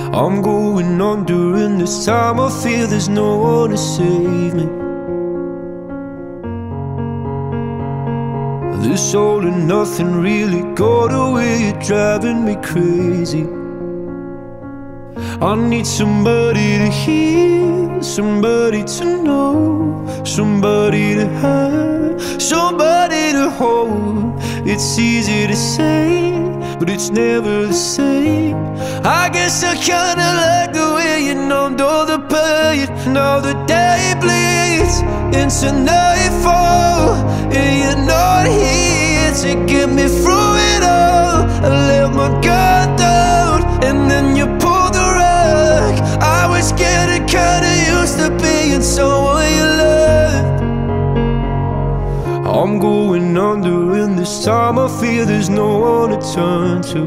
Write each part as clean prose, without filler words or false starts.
I'm going on during this time. I feel there's no one to save me. This all and nothing really got away, you're driving me crazy. I need somebody to hear, somebody to know, somebody to have, somebody to hold. It's easy to say, but it's never the same. I guess I kinda like the way you numbed all the pain. Now the day bleeds into nightfall, and you're not here to get me through it all. I let my guard down, and then you pulled the rug. I was getting kinda used to being someone you loved. I'm going under in this time. I feel there's no one to turn to.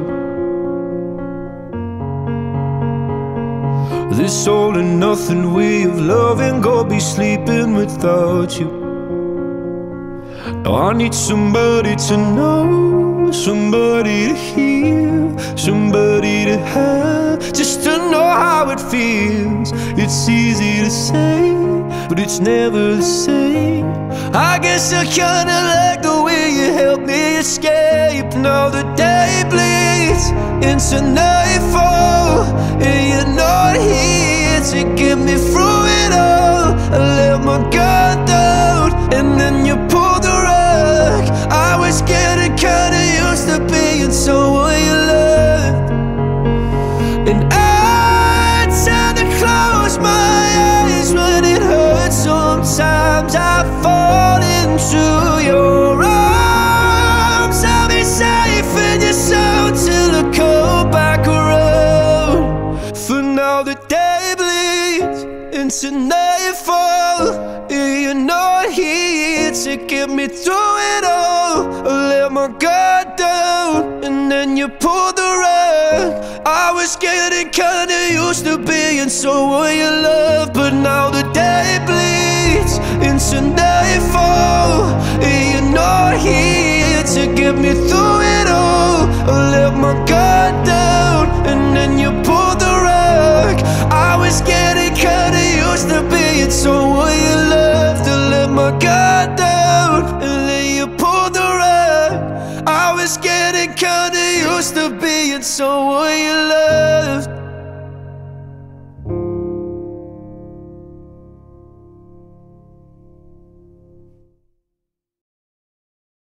This all and nothing way of loving, go be sleeping without you. Now I need somebody to know, somebody to hear, somebody to have, just to know how it feels. It's easy to say, but it's never the same. I guess I kinda like the way you helped me escape. Now the day bleeds into nightfall, and you're not here to get me through it all. I let my guard down, and then you pulled the rug. I was getting kinda used to being someone you loved. And I tend to close my eyes when it hurts. Sometimes I fall into your arms. I'll be safe in your soul till I come back around. For now the day bleeds into nightfall, and you're not here to get me through it all. I let my guard down, and then you pulled the rug. I was getting kinda used to being someone you love, but now the day bleeds into nightfall, and you're not here to get me through it all. I let my guard down, and then you pulled the rug. I was getting kinda used to being someone you loved. I let my guard down, and then you pulled the rug. I was getting kinda used to being someone